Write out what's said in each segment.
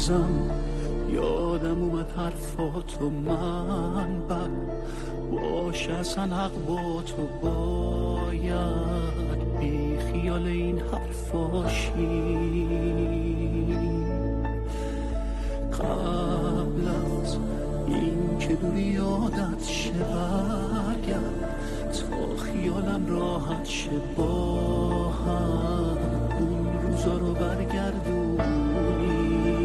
بازم یادم اومد حرفاتو من بر باشه اصلا حق با تو باید بی خیال این حرفاشی قبل از این که دوری یادت شه برگرد تا خیالم راحت شه با هم اون روزا رو برگردونی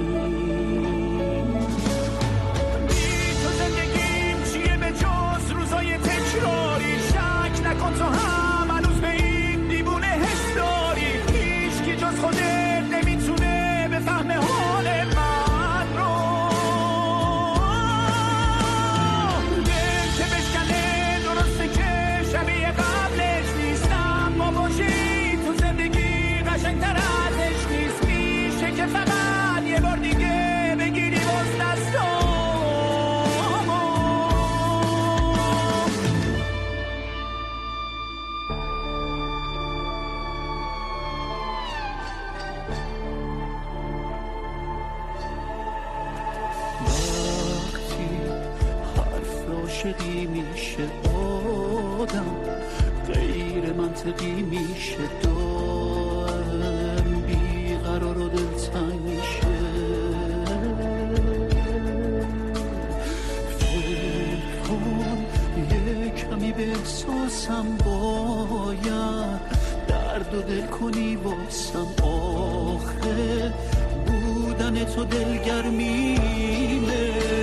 بی تو زندگیم چیه به جز روزای تکراری شک نکن تو هم هنوز به این دیوونه حس داری هیچکی جز خودت نمیتونه بفهمه حال من رو دل که بشکنه درسته که شبیه قبلش نیستم ما باشی تو زندگی قشنگتر ازش نیست میشه که فقط یه بار دیگه بگیری باز دستامو وقتی حرف عاشقی میشه آدم غیر منطقی میشه دارم بیقرار و دلتنگ میشه فکر کن یه کمی به احساسم باید درد و دل کنی واسم آخه بودن تو دلگرمیمه